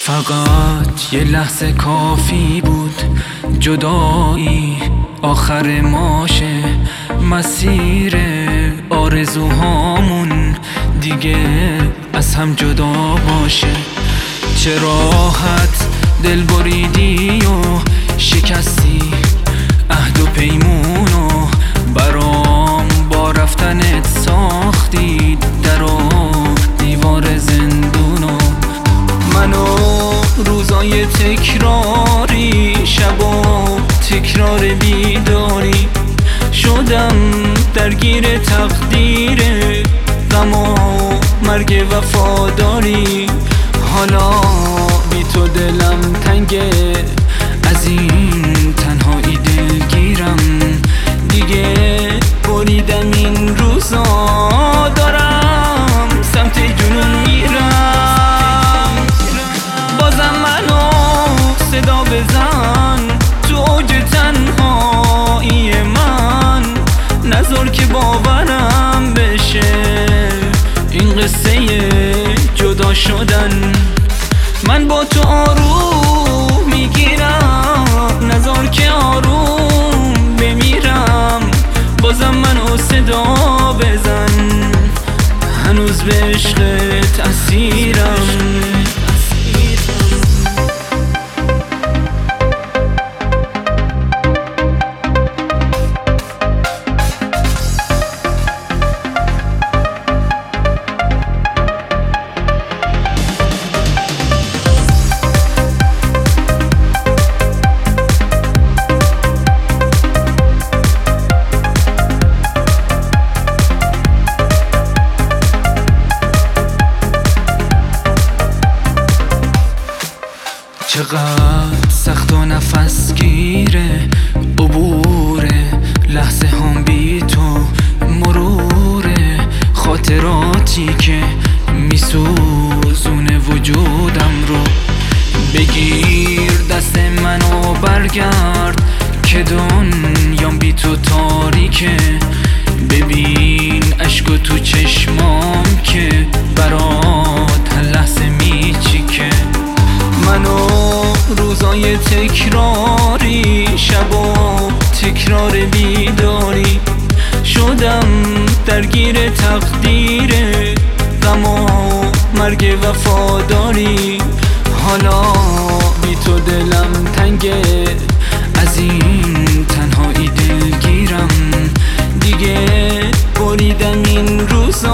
فقط یه لحظه کافی بود، جدایی آخر ماشه. مسیر آرزوهامون دیگه از هم جدا باشه. چه راحت دل بریدی و شکستی عهد و پیمونو، برام با رفتنت ساختی در و دیوار زندونو. منو روزای تکراری، شب و تکرار بیداری، شدم درگیر تقدیر غم و مرگ وفاداری. حالا بی تو دلم تنگه، از این تنهایی دلگیرم. دیگه بریدم این روزا، دارم سمت جنون میرم. بازم منو صدا بزن تو اوج تنهایی من، نذار که باورم بشه این قصه جدا شدن. من با تو آروم میگیرم، نذار که آروم بمیرم. بازم منو صدا بزن، هنوز به عشقت اسیرم. چقدر سخت و نفس گیره عبور لحظه هم بی تو، مرور خاطراتی که میسوزونه وجودم رو. بگیر دست منو برگرد که دنیام بی تو تاریکه. ببین عشق تو چشمام که برات هر لحظه میچیکه. منو روزای تکراری، شب و تکرار بیداری، شدم درگیر تقدیر غم و مرگ وفاداری. حالا بی تو دلم تنگه، از این تنهایی دلگیرم. دیگه بریدم این روزا،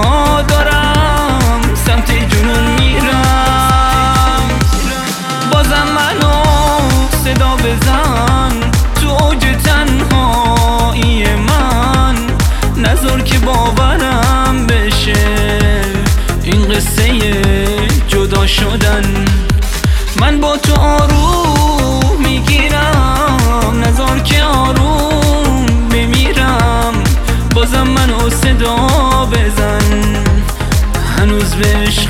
دارم سمت جنون میرم. بازم منو صدا بزن تو اوج تنهایی من، نذار که باورم بشه این قصه جدا شدن. من با تو آروم میگیرم، نذار که آروم بمیرم. بازم منو صدا بزن، هنوز به عشق